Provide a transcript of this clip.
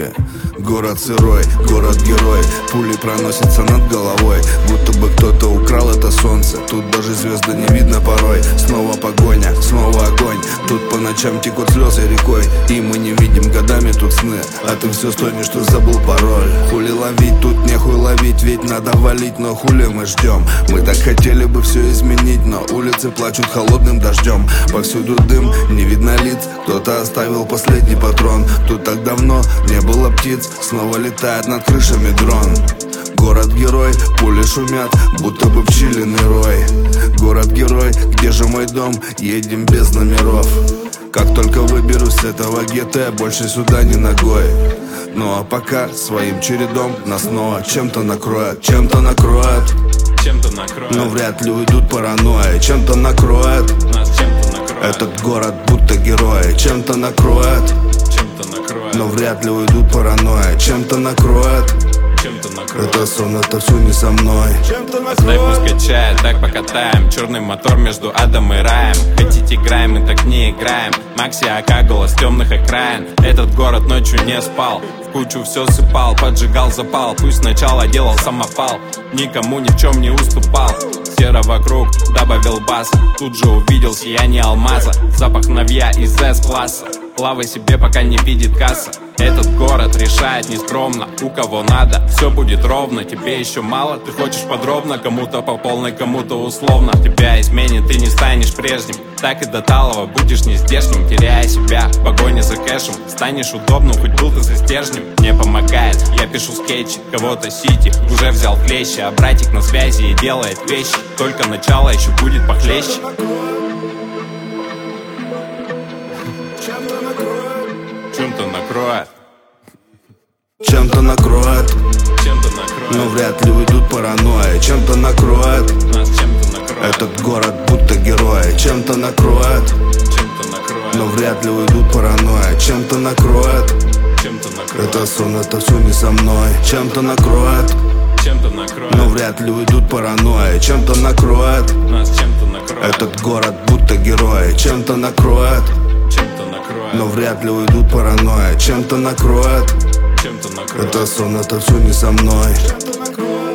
Город сырой, город-герой, пули проносятся над головой, будто бы кто-то украл это солнце. Тут даже звезды не видно порой. Снова погоня, снова огонь. Тут по ночам текут слезы рекой, и мы не видим годами тут сны. А ты все стонешь, что забыл пароль. Хули ловить, тут нехуй ловить, ведь надо валить, но хули мы ждем. Мы так хотели бы все изменить, но улицы плачут холодным дождем. Повсюду дым, не видно лиц, кто-то оставил последний патрон. Тут так давно не было птиц, снова летает над крышами дрон. Город-герой, пули шумят, будто бы пчелиный рой. Город-герой, где же мой дом? Едем без номеров. Как только выберусь с этого гетто, больше сюда не ногой. Ну а пока своим чередом нас снова чем-то накроет. Чем-то накроет, чем-то накроет. но вряд ли уйдут паранойи. Чем-то накроет, Нас чем-то накроет. этот город будто герои. Чем-то накроет, Чем-то накроет. но вряд ли уйдут паранойи. Чем-то накроет, Чем-то накроет. это сон, это все не со мной. Чем-то Дай пусть качает, так покатаем. Черный мотор между адом и раем. Хотите играем, мы так не играем. Макси АК, голос темных окраин. Этот город ночью не спал, в кучу все сыпал, поджигал запал. Пусть сначала делал самопал, никому ни в чем не уступал. Серо вокруг, добавил бас, тут же увидел сияние алмаза. Запах новья из С-класса, плавай себе, пока не видит касса. Этот город решает нескромно, у кого надо, все будет ровно. Тебе еще мало, ты хочешь подробно, кому-то по полной, кому-то условно. Тебя изменит, ты не станешь прежним, так и до талого будешь нездешним. Теряя себя в погоне за кэшем, станешь удобным, хоть был ты за стержнем. Мне помогает, я пишу скетчи, кого-то сити уже взял клещи, а братик на связи и делает вещи. Только начало еще будет похлеще. Чем-то накроет. Чем-то накроет, Чем-то накроет. но вряд ли уйдут паранойи. Чем-то накроет, Нас чем-то накроет. этот город будто герои. Чем-то накроет, Чем-то накроет. но вряд ли уйдут паранойи. Чем-то накроет, Чем-то накроет. это сон, это все не со мной. Чем-то накроет, Чем-то накроет. но вряд ли уйдут паранойи. Чем-то накроет, Нас чем-то накроет. этот город будто герои. Чем-то накроет, Чем-то накроет. но вряд ли уйдут паранойи. Чем-то накроет, Чем-то накроет. это сон, это все не со мной.